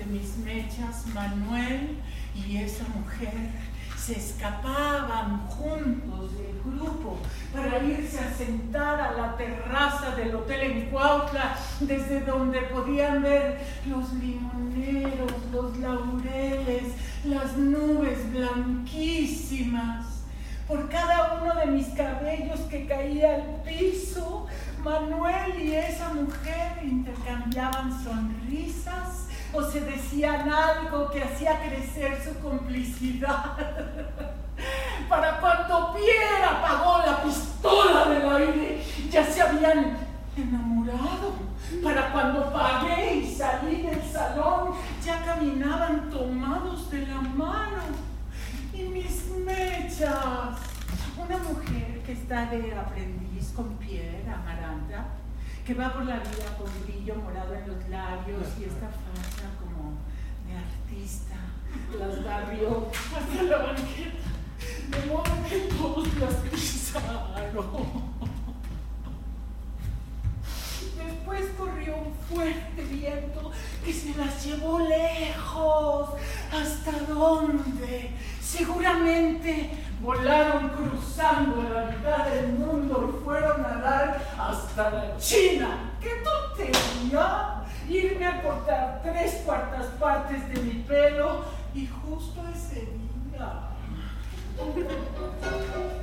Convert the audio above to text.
mis mechas, Manuel y esa mujer se escapaban juntos del grupo para irse a sentar a la terraza del hotel en Cuautla, desde donde podían ver los limoneros, los laureles, las nubes blanquísimas. Por cada uno de mis cabellos que caía al piso, Manuel y esa mujer intercambiaban sonrisas o se decían algo que hacía crecer su complicidad. Para cuando Pierre apagó la pistola del aire, ya se habían enamorado. Para cuando pagué y salí del salón, ya caminaban tomados de la mano. Y mis mechas, una mujer que está de aprendiz con Pierre, Amaranta, que va por la vida con brillo morado en los labios y esta facha como de artista, las barrió hacia la banqueta, de modo que todos las pisaron. Después corrió un fuerte viento que se las llevó lejos. ¿Hasta dónde? Seguramente volaron cruzando la mitad del mundo y fueron a dar hasta la China. ¡Qué tontería! Irme a cortar 3/4 partes de mi pelo y justo ese día.